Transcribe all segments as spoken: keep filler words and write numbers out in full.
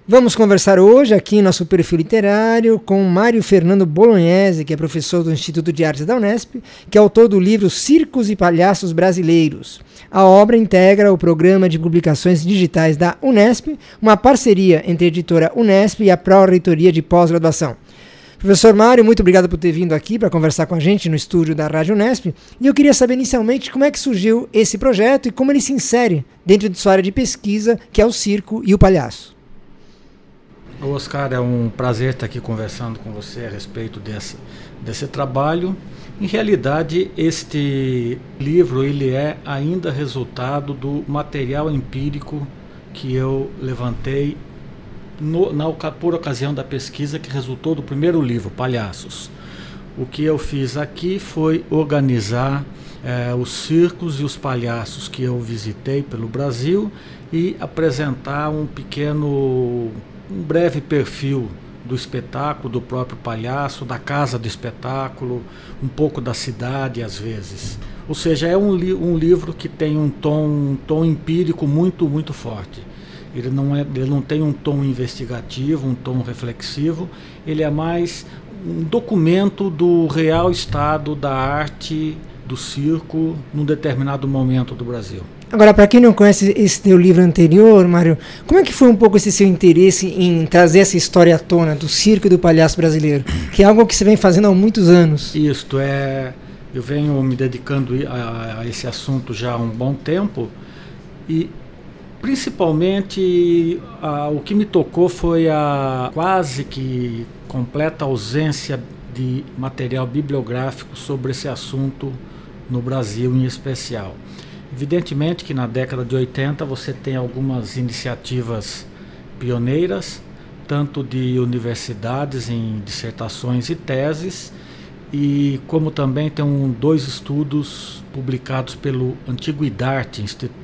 Vamos conversar hoje aqui em nosso perfil literário com Mário Fernando Bolognese, que é professor do Instituto de Artes da Unesp, que é autor do livro Circos e Palhaços Brasileiros. A obra integra o Programa de Publicações Digitais da Unesp, uma parceria entre a editora Unesp e a Pró-Reitoria de Pós-Graduação. Professor Mário, muito obrigado por ter vindo aqui para conversar com a gente no estúdio da Rádio Unesp. E eu queria saber inicialmente como é que surgiu esse projeto e como ele se insere dentro de sua área de pesquisa, que é o circo e o palhaço. Oscar, é um prazer estar aqui conversando com você a respeito desse, desse trabalho. Em realidade, este livro ele é ainda resultado do material empírico que eu levantei no, na, por ocasião da pesquisa que resultou do primeiro livro, Palhaços. O que eu fiz aqui foi organizar eh, os circos e os palhaços que eu visitei pelo Brasil e apresentar um pequeno... um breve perfil do espetáculo, do próprio palhaço, da casa do espetáculo, um pouco da cidade às vezes. Ou seja, é um, li- um livro que tem um tom, um tom empírico muito, muito forte. Ele não, é, ele não tem um tom investigativo, um tom reflexivo, ele é mais um documento do real estado da arte, do circo, num determinado momento do Brasil. Agora, para quem não conhece esse teu livro anterior, Mário, como é que foi um pouco esse seu interesse em trazer essa história à tona do circo e do palhaço brasileiro? Que é algo que você vem fazendo há muitos anos. Isto é, eu venho me dedicando a, a esse assunto já há um bom tempo e principalmente a, o que me tocou foi a quase que completa ausência de material bibliográfico sobre esse assunto no Brasil em especial. Evidentemente que na década de oitenta você tem algumas iniciativas pioneiras, tanto de universidades em dissertações e teses, e como também tem um, dois estudos publicados pelo antigo IDARTE,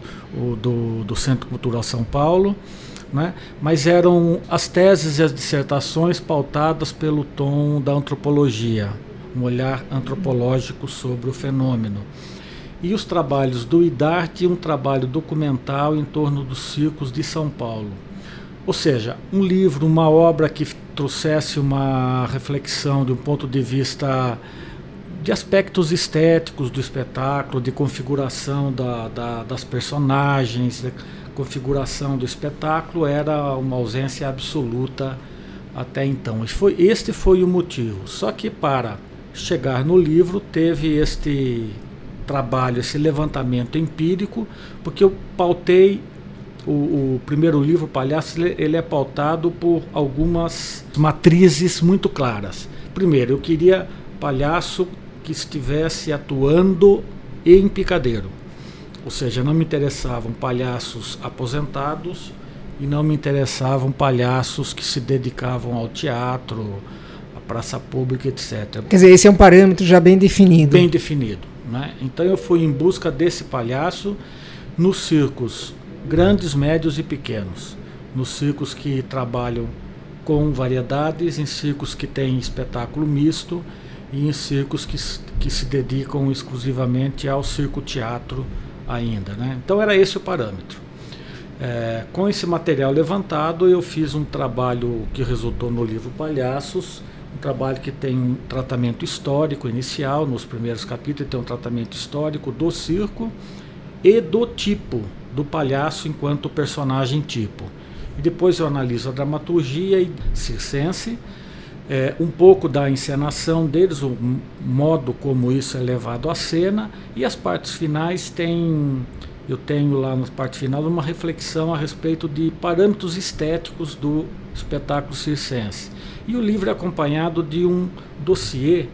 do, do Centro Cultural São Paulo, né? Mas eram as teses e as dissertações pautadas pelo tom da antropologia, um olhar antropológico sobre o fenômeno. E os trabalhos do IDARTE, um trabalho documental em torno dos circos de São Paulo. Ou seja, um livro, uma obra que trouxesse uma reflexão de um ponto de vista de aspectos estéticos do espetáculo, de configuração da, da, das personagens, de configuração do espetáculo, era uma ausência absoluta até então. E foi, este foi o motivo. Só que para chegar no livro teve este trabalho, esse levantamento empírico, porque eu pautei o, o primeiro livro, Palhaço, ele, ele é pautado por algumas matrizes muito claras. Primeiro, eu queria palhaço que estivesse atuando em picadeiro, ou seja, não me interessavam palhaços aposentados e não me interessavam palhaços que se dedicavam ao teatro, à praça pública, etcétera. Quer dizer, esse é um parâmetro já bem definido. Bem definido. Né? Então eu fui em busca desse palhaço nos circos grandes, médios e pequenos, nos circos que trabalham com variedades, em circos que têm espetáculo misto e em circos que, que se dedicam exclusivamente ao circo-teatro ainda. Né? Então era esse o parâmetro. É, com esse material levantado eu fiz um trabalho que resultou no livro Palhaços, um trabalho que tem um tratamento histórico inicial, nos primeiros capítulos tem um tratamento histórico do circo e do tipo, do palhaço enquanto personagem tipo. E depois eu analiso a dramaturgia circense, é, um pouco da encenação deles, o modo como isso é levado à cena, e as partes finais tem, eu tenho lá na parte final uma reflexão a respeito de parâmetros estéticos do espetáculo circense. E o livro é acompanhado de um dossiê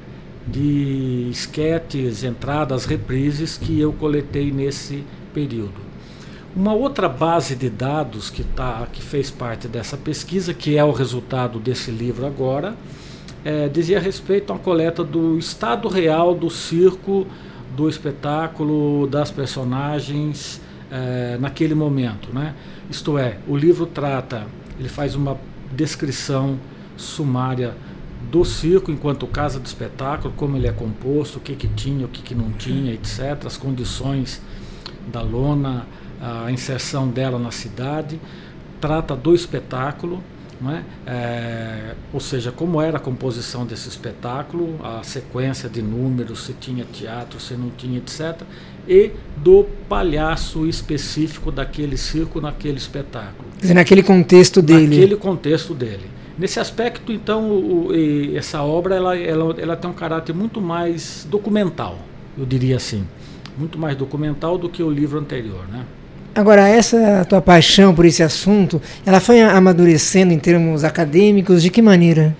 de esquetes, entradas, reprises que eu coletei nesse período. Uma outra base de dados que, tá, que fez parte dessa pesquisa, que é o resultado desse livro agora, é, dizia respeito a uma coleta do estado real do circo, do espetáculo, das personagens é, naquele momento. Né? Isto é, o livro trata, ele faz uma descrição sumária do circo enquanto casa de espetáculo, como ele é composto, o que, que tinha, o que, que não tinha, etcétera, as condições da lona, a inserção dela na cidade, trata do espetáculo, não é? É, ou seja, como era a composição desse espetáculo, a sequência de números, se tinha teatro, se não tinha, etcétera, e do palhaço específico daquele circo naquele espetáculo. Quer dizer, naquele contexto dele. Naquele contexto dele. Nesse aspecto, então, o, o, essa obra ela, ela, ela tem um caráter muito mais documental, eu diria assim. Muito mais documental do que o livro anterior, né? Agora, essa tua paixão por esse assunto, ela foi amadurecendo em termos acadêmicos, de que maneira?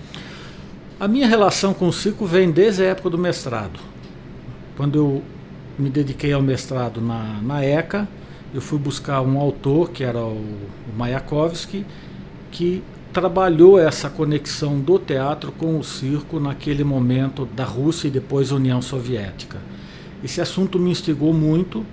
A minha relação com o circo vem desde a época do mestrado. Quando eu me dediquei ao mestrado na, na ECA, eu fui buscar um autor, que era o, o Mayakovsky, que trabalhou essa conexão do teatro com o circo naquele momento da Rússia e depois União Soviética. Esse assunto me instigou muito,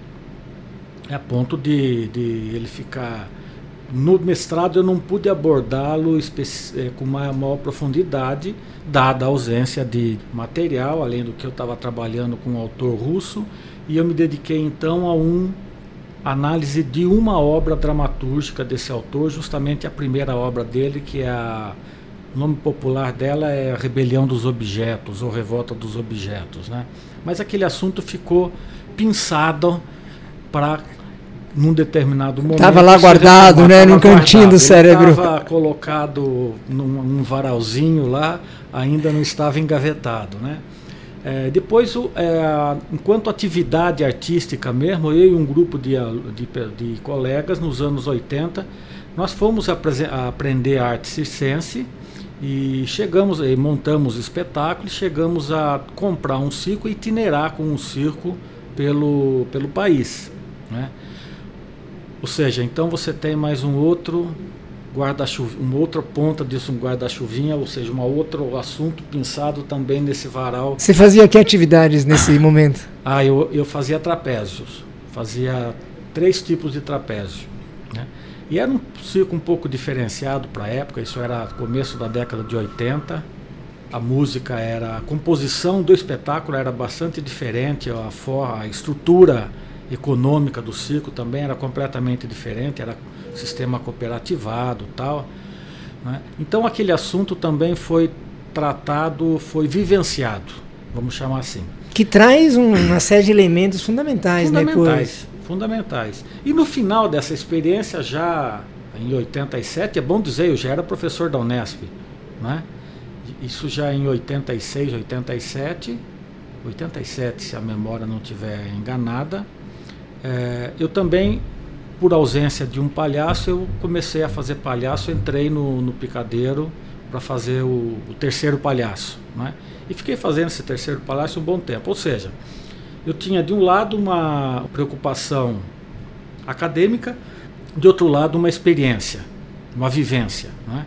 a ponto de, de ele ficar... No mestrado eu não pude abordá-lo é, com uma maior profundidade, dada a ausência de material, além do que eu estava trabalhando com um autor russo, e eu me dediquei então a uma análise de uma obra dramatúrgica desse autor, justamente a primeira obra dele, que é a... O nome popular dela é Rebelião dos Objetos, ou Revolta dos Objetos, né? Mas aquele assunto ficou pinçado para... num determinado momento... Estava lá guardado, né, num cantinho do cérebro. Estava colocado num, num varalzinho lá, ainda não estava engavetado, né? É, depois, é, enquanto atividade artística mesmo, eu e um grupo de, de, de colegas, nos anos oitenta, nós fomos a, a aprender arte circense e chegamos, e montamos espetáculos, chegamos a comprar um circo e itinerar com um circo pelo, pelo país, né? Ou seja, então você tem mais um outro guarda-chuva, uma outra ponta disso, um guarda-chuvinha, ou seja, um outro assunto pensado também nesse varal. Você fazia que atividades nesse momento? Ah, eu, eu fazia trapézios, fazia três tipos de trapézio, né? E era um circo um pouco diferenciado para a época, isso era começo da década de oitenta, a música era, a composição do espetáculo era bastante diferente, a, for, a estrutura econômica do circo também era completamente diferente, era sistema cooperativado e tal, né? Então aquele assunto também foi tratado, foi vivenciado, vamos chamar assim. Que traz um, uma série de elementos fundamentais, fundamentais, né? Fundamentais. E no final dessa experiência, já em oitenta e sete, é bom dizer, eu já era professor da Unesp, né? Isso já em oitenta e seis, oitenta e sete, oitenta e sete, se a memória não estiver enganada. É, eu também, por ausência de um palhaço, eu comecei a fazer palhaço, entrei no, no Picadeiro para fazer o, o terceiro palhaço, né? E fiquei fazendo esse terceiro palhaço um bom tempo. Ou seja, eu tinha de um lado uma preocupação acadêmica, de outro lado uma experiência, uma vivência, né?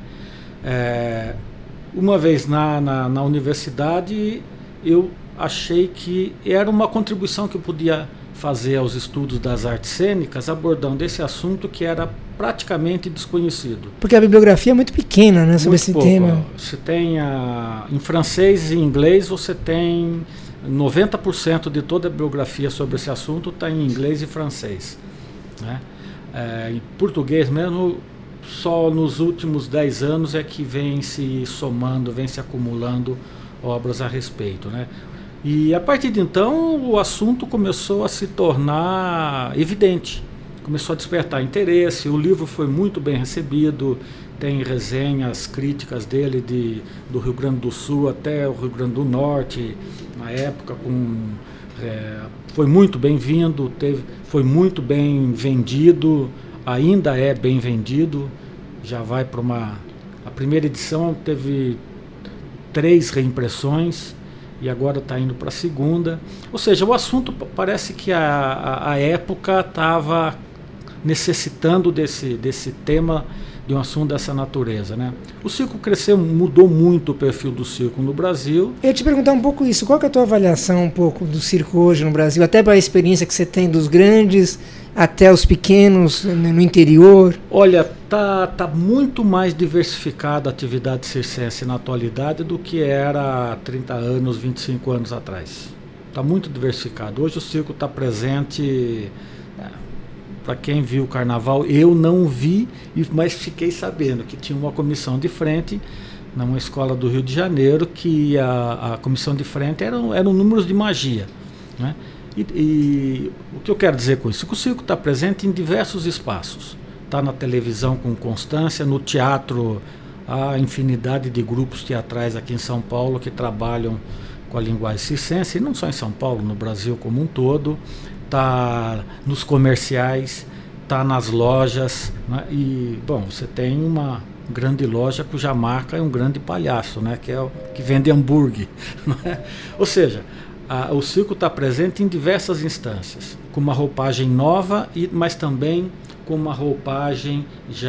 É, uma vez na, na, na universidade, eu achei que era uma contribuição que eu podia fazer aos estudos das artes cênicas, abordando esse assunto que era praticamente desconhecido. Porque a bibliografia é muito pequena, né, sobre muito esse pouco. Tema. Você tem, a, em francês e inglês, você tem noventa por cento de toda a bibliografia sobre esse assunto está em inglês e francês, né? É, em português mesmo, só nos últimos dez anos é que vem se somando, vem se acumulando obras a respeito, né? E a partir de então o assunto começou a se tornar evidente, começou a despertar interesse, o livro foi muito bem recebido, tem resenhas críticas dele de, do Rio Grande do Sul até o Rio Grande do Norte, na época com, é, foi muito bem-vindo, teve, foi muito bem vendido, ainda é bem vendido, já vai para uma... A primeira edição teve três reimpressões, e agora está indo para a segunda. Ou seja, o assunto parece que a, a, a época estava necessitando desse, desse tema, de um assunto dessa natureza, né? O circo cresceu, mudou muito o perfil do circo no Brasil. Eu ia te perguntar um pouco isso, qual que é a tua avaliação um pouco do circo hoje no Brasil, até para a experiência que você tem dos grandes até os pequenos no interior? Olha, tá, tá muito mais diversificada a atividade circense na atualidade do que era há trinta anos, vinte e cinco anos atrás. Está muito diversificado. Hoje o circo está presente é, para quem viu o carnaval, eu não vi, mas fiquei sabendo que tinha uma comissão de frente numa escola do Rio de Janeiro, que a, a comissão de frente eram, eram números de magia, né? E, e o que eu quero dizer com isso? Que o circo está presente em diversos espaços. Está na televisão com constância, no teatro, há infinidade de grupos teatrais aqui em São Paulo que trabalham com a linguagem circense, e não só em São Paulo, no Brasil como um todo. Está nos comerciais, está nas lojas, né? E, bom, você tem uma grande loja cuja marca é um grande palhaço, né? Que é o que vende hambúrguer, né? Ou seja, a, o circo está presente em diversas instâncias, com uma roupagem nova, e, mas também com uma roupagem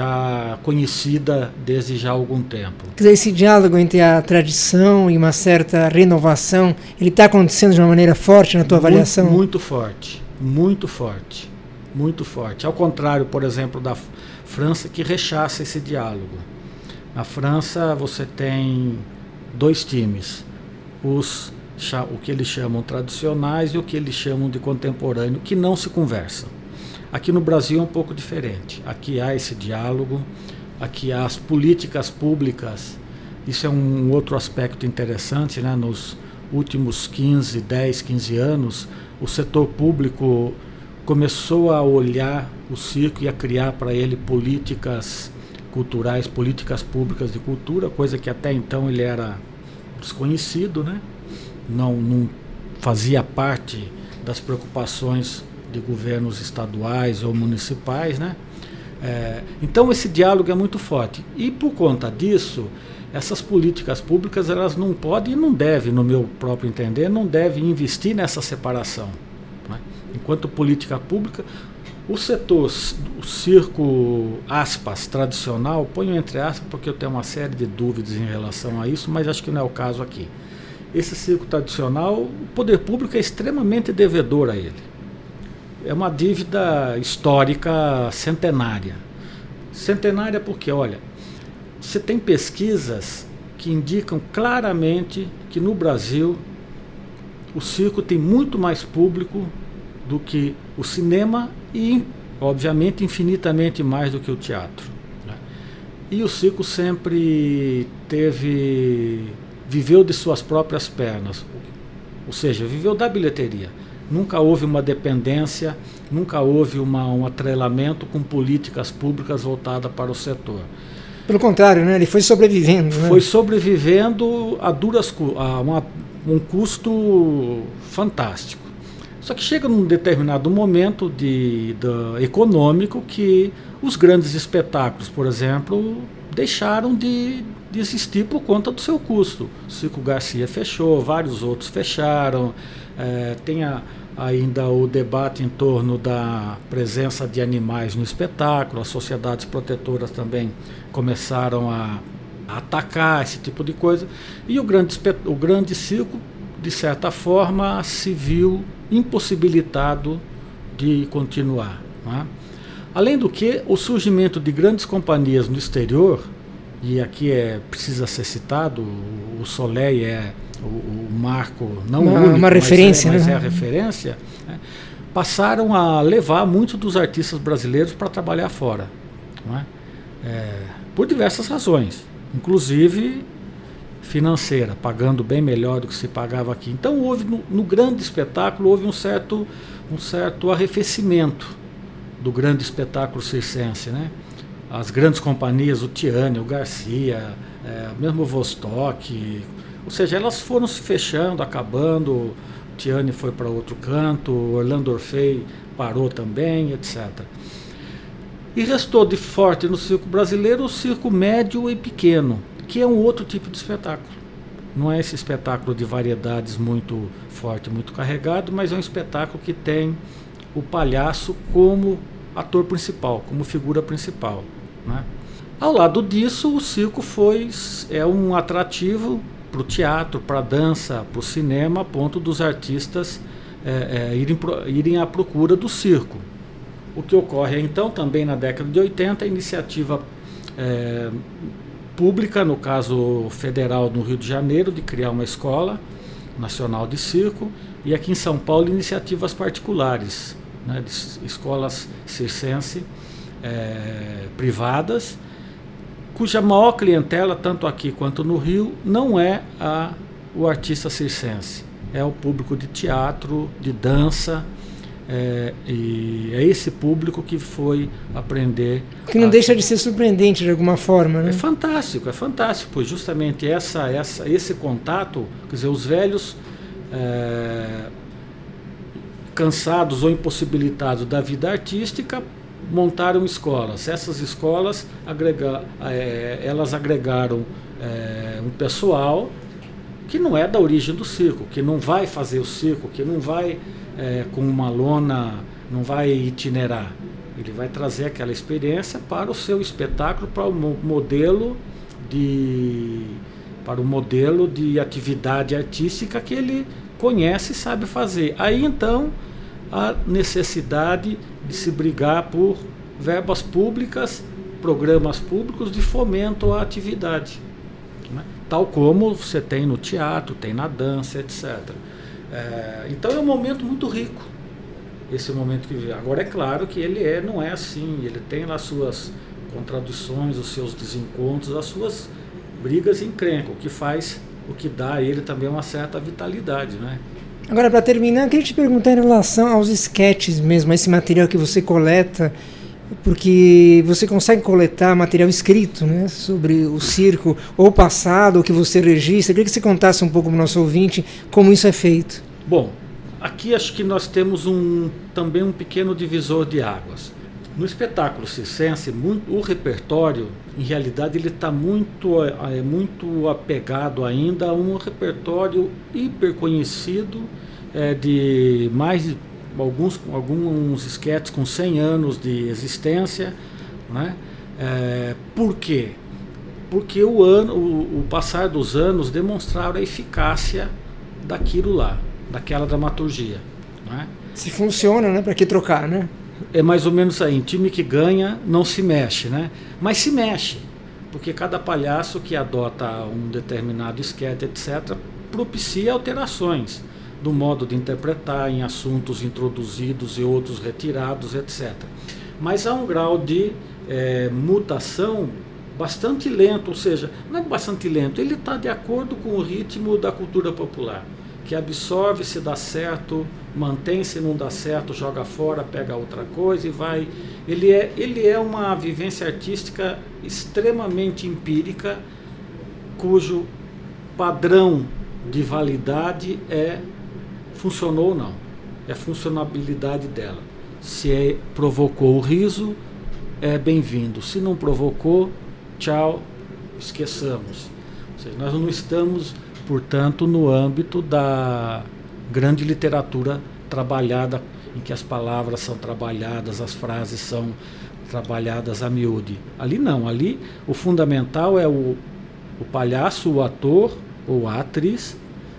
já conhecida desde já há algum tempo. Quer dizer, esse diálogo entre a tradição e uma certa renovação, ele está acontecendo de uma maneira forte na tua muito, avaliação? Muito forte, muito forte, muito forte. Ao contrário, por exemplo, da França, que rechaça esse diálogo. Na França você tem dois times, os, o que eles chamam tradicionais e o que eles chamam de contemporâneo, que não se conversam. Aqui no Brasil é um pouco diferente. Aqui há esse diálogo, aqui há as políticas públicas. Isso é um outro aspecto interessante, né? Nos últimos quinze, dez, quinze anos, o setor público começou a olhar o circo e a criar para ele políticas culturais, políticas públicas de cultura, coisa que até então ele era desconhecido, né? Não, não fazia parte das preocupações de governos estaduais ou municipais, né? É, então esse diálogo é muito forte, e por conta disso essas políticas públicas, elas não podem e não devem, no meu próprio entender, não devem investir nessa separação, né? Enquanto política pública, o setor, o circo, aspas, tradicional, ponho entre aspas porque eu tenho uma série de dúvidas em relação a isso, mas acho que não é o caso aqui. Esse circo tradicional, o poder público é extremamente devedor a ele. É uma dívida histórica centenária. Centenária porque, olha, você tem pesquisas que indicam claramente que no Brasil o circo tem muito mais público do que o cinema e, obviamente, infinitamente mais do que o teatro, né? E o circo sempre teve, viveu de suas próprias pernas, ou seja, viveu da bilheteria. Nunca houve uma dependência, nunca houve uma, um atrelamento com políticas públicas voltadas para o setor. Pelo contrário, né? Ele foi sobrevivendo. Né? Foi sobrevivendo a duras, a uma, um custo fantástico. Só que chega num determinado momento de, de, econômico que os grandes espetáculos, por exemplo, deixaram de, de existir por conta do seu custo. Circo Garcia fechou, vários outros fecharam. É, tem a, ainda o debate em torno da presença de animais no espetáculo. As sociedades protetoras também começaram a, a atacar esse tipo de coisa, e o grande, o grande circo, de certa forma, se viu impossibilitado de continuar, né? Além do que, o surgimento de grandes companhias no exterior, e aqui é, precisa ser citado, o Soleil é o, o marco, não uma, único, uma referência, mas, é, mas né? é a referência, né? Passaram a levar muitos dos artistas brasileiros para trabalhar fora, né? É, por diversas razões, inclusive financeira, pagando bem melhor do que se pagava aqui. Então houve no, no grande espetáculo houve um certo, um certo arrefecimento do grande espetáculo circense, né? As grandes companhias, o Tiane, o Garcia, é, mesmo o Vostok, ou seja, elas foram se fechando, acabando. O Tiane foi para outro canto, o Orlando Orfei parou também, etcétera. E restou de forte no circo brasileiro o circo médio e pequeno, que é um outro tipo de espetáculo. Não é esse espetáculo de variedades muito forte, muito carregado, mas é um espetáculo que tem o palhaço como ator principal, como figura principal, né? Ao lado disso, o circo foi, é um atrativo para o teatro, para a dança, para o cinema, a ponto dos artistas é, é, irem, irem à procura do circo. O que ocorre então, também na década de oitenta, a iniciativa é, pública, no caso federal no Rio de Janeiro, de criar uma escola nacional de circo, e aqui em São Paulo iniciativas particulares, né, de escolas circense é, privadas, cuja maior clientela, tanto aqui quanto no Rio, não é a, o artista circense, é o público de teatro, de dança, é, e é esse público que foi aprender. Que não a... deixa de ser surpreendente de alguma forma, né? É fantástico, é fantástico, pois justamente essa, essa, esse contato, quer dizer, os velhos é, cansados ou impossibilitados da vida artística montaram escolas. Essas escolas agrega, é, elas agregaram é, um pessoal que não é da origem do circo, que não vai fazer o circo, que não vai é, com uma lona, não vai itinerar. Ele vai trazer aquela experiência para o seu espetáculo, para o modelo de, para o modelo de atividade artística que ele conhece e sabe fazer. Aí então a necessidade de se brigar por verbas públicas, programas públicos de fomento à atividade, né? Tal como você tem no teatro, tem na dança, etcétera. É, então é um momento muito rico, esse momento que vive. Agora é claro que ele é, não é assim, ele tem lá suas contradições, os seus desencontros, as suas brigas e encrencas, o que faz, o que dá a ele também uma certa vitalidade, né? Agora, para terminar, eu queria te perguntar em relação aos esquetes mesmo, a esse material que você coleta, porque você consegue coletar material escrito, né, sobre o circo, ou passado, ou que você registra. Eu queria que você contasse um pouco para o nosso ouvinte como isso é feito. Bom, aqui acho que nós temos um, também um pequeno divisor de águas. No espetáculo circense, muito, o repertório, em realidade, ele está muito, é, muito apegado ainda a um repertório hiper conhecido, é, de mais de alguns, alguns esquetes com cem anos de existência, né? É, por quê? Porque o, ano, o, o passar dos anos demonstraram a eficácia daquilo lá, daquela dramaturgia, né? Se funciona, né? Para que trocar, né? É mais ou menos aí, time que ganha não se mexe, né? Mas se mexe, porque cada palhaço que adota um determinado esquete, etcétera, propicia alterações do modo de interpretar em assuntos introduzidos e outros retirados, etcétera. Mas há um grau de é, mutação bastante lento, ou seja, não é bastante lento, ele está de acordo com o ritmo da cultura popular, que absorve, se dá certo, mantém, se não dá certo, joga fora, pega outra coisa e vai. Ele é, ele é uma vivência artística extremamente empírica, cujo padrão de validade é funcionou ou não, é a funcionabilidade dela. Se é, provocou o riso, é bem-vindo. Se não provocou, tchau, esqueçamos. Ou seja, nós não estamos, portanto, no âmbito da grande literatura trabalhada, em que as palavras são trabalhadas, as frases são trabalhadas a miúde. Ali não, ali o fundamental é o, o palhaço, o ator ou a atriz,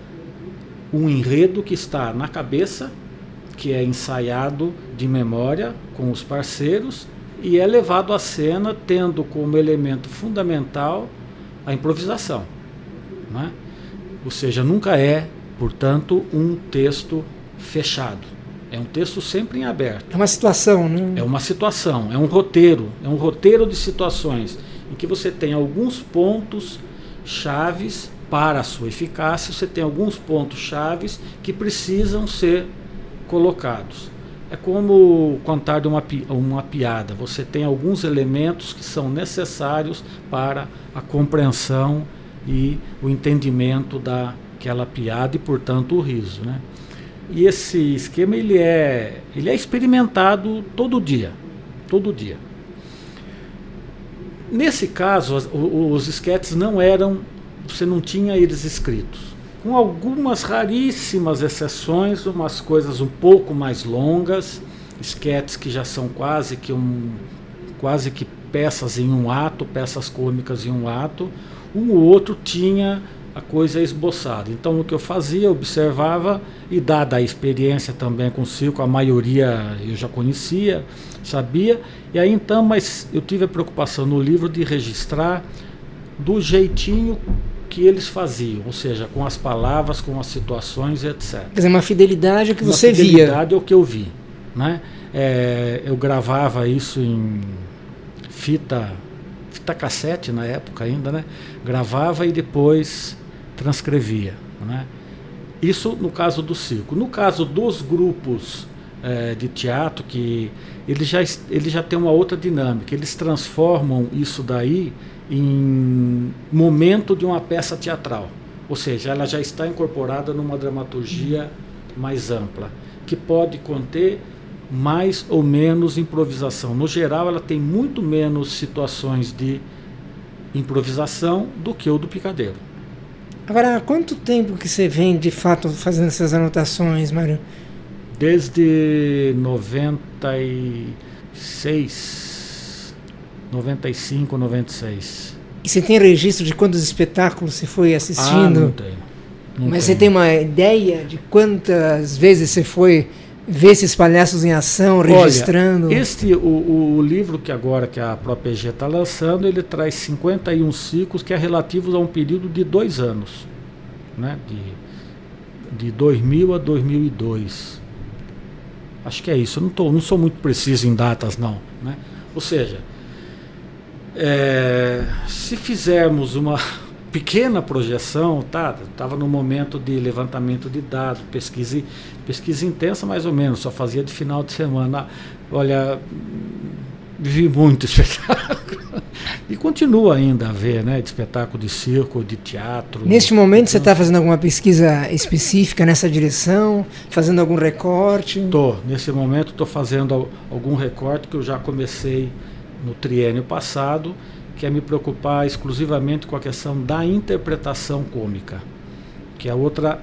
um enredo que está na cabeça, que é ensaiado de memória com os parceiros e é levado à cena tendo como elemento fundamental a improvisação, né? Ou seja, nunca é, portanto, um texto fechado. É um texto sempre em aberto. É uma situação, né? É uma situação, é um roteiro, é um roteiro de situações em que você tem alguns pontos chaves para a sua eficácia, você tem alguns pontos chaves que precisam ser colocados. É como contar de uma, uma piada, você tem alguns elementos que são necessários para a compreensão e o entendimento daquela piada e, portanto, o riso, né? E esse esquema ele é, ele é experimentado todo dia, todo dia. Nesse caso, os, os esquetes não eram, você não tinha eles escritos. Com algumas raríssimas exceções, umas coisas um pouco mais longas, esquetes que já são quase que, um, quase que peças em um ato, peças cômicas em um ato, um ou outro tinha a coisa esboçada. Então o que eu fazia, eu observava, e dada a experiência também com o circo, a maioria eu já conhecia, sabia, e aí então, mas eu tive a preocupação no livro de registrar do jeitinho que eles faziam, ou seja, com as palavras, com as situações, etcétera. Quer dizer, uma fidelidade ao que uma você via. Uma fidelidade ao que eu vi, né? É, eu gravava isso em fita, fita cassete na época ainda, né? Gravava e depois transcrevia, né? Isso no caso do circo. No caso dos grupos é, de teatro, que eles já, eles já têm uma outra dinâmica, eles transformam isso daí em momento de uma peça teatral, ou seja, ela já está incorporada numa dramaturgia mais ampla, que pode conter mais ou menos improvisação. No geral, ela tem muito menos situações de improvisação do que o do picadeiro. Agora, há quanto tempo que você vem, de fato, fazendo essas anotações, Mário? Desde noventa e seis, noventa e cinco, noventa e seis. E você tem registro de quantos espetáculos você foi assistindo? Ah, não tenho. Não Mas tenho. Você tem uma ideia de quantas vezes você foi ver esses palhaços em ação, registrando? Olha, este, o, o livro que agora que a própria E G está lançando, ele traz cinquenta e um ciclos que é relativos a um período de dois anos, né? De, de dois mil a dois mil e dois. Acho que é isso. Eu não, tô, não sou muito preciso em datas, não, né? Ou seja, é, se fizermos uma pequena projeção, tá? Estava no momento de levantamento de dados, pesquisa, pesquisa intensa mais ou menos, só fazia de final de semana. Olha, vi muito espetáculo. E continua ainda a ver, né? De espetáculo de circo, de teatro. Neste momento você está fazendo alguma pesquisa específica nessa direção? Fazendo algum recorte? Estou, nesse momento estou fazendo algum recorte que eu já comecei no triênio passado, que é me preocupar exclusivamente com a questão da interpretação cômica, que é outra,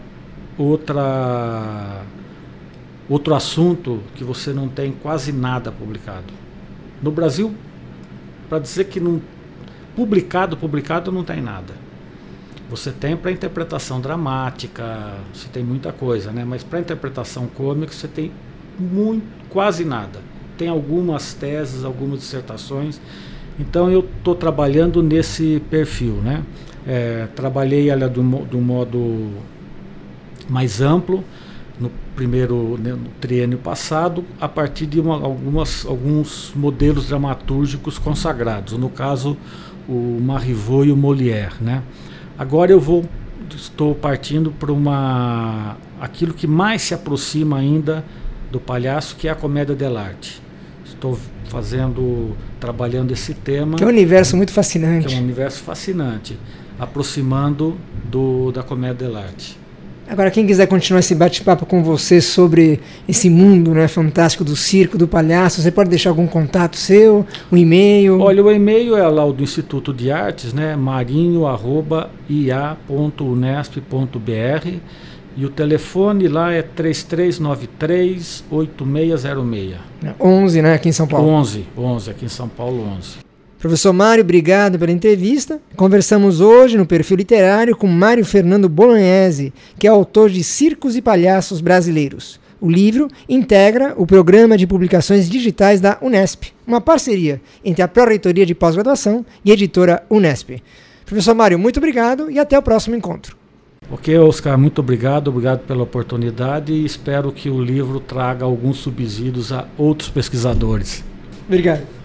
outra, outro assunto que você não tem quase nada publicado. No Brasil, para dizer que não, publicado, publicado não tem nada. Você tem para interpretação dramática, você tem muita coisa, né? Mas para interpretação cômica você tem muito, quase nada. Tem algumas teses, algumas dissertações. Então eu estou trabalhando nesse perfil, né? É, trabalhei ela do, do modo mais amplo no primeiro, né, no triênio passado, a partir de uma, algumas, alguns modelos dramatúrgicos consagrados, no caso o Marivaux e o Molière, né? Agora eu vou, estou partindo para uma aquilo que mais se aproxima ainda do palhaço, que é a comédia dell'arte. Estou fazendo, trabalhando esse tema. Que é um universo muito fascinante. Que é um universo fascinante, aproximando do, da comédia dell'arte. Agora, quem quiser continuar esse bate-papo com você sobre esse mundo, né, fantástico do circo, do palhaço, você pode deixar algum contato seu, um e-mail? Olha, o e-mail é lá o do Instituto de Artes, né, marinho arroba i a ponto unesp ponto b r, e o telefone lá é três três nove três, oito seis zero seis. onze, né, aqui em São Paulo. onze, onze, aqui em São Paulo, onze. Professor Mário, obrigado pela entrevista. Conversamos hoje no Perfil Literário com Mário Fernando Bolognese, que é autor de Circos e Palhaços Brasileiros. O livro integra o Programa de Publicações Digitais da Unesp, uma parceria entre a Pró-Reitoria de Pós-Graduação e a editora Unesp. Professor Mário, muito obrigado e até o próximo encontro. Ok, Oscar, muito obrigado, obrigado pela oportunidade e espero que o livro traga alguns subsídios a outros pesquisadores. Obrigado.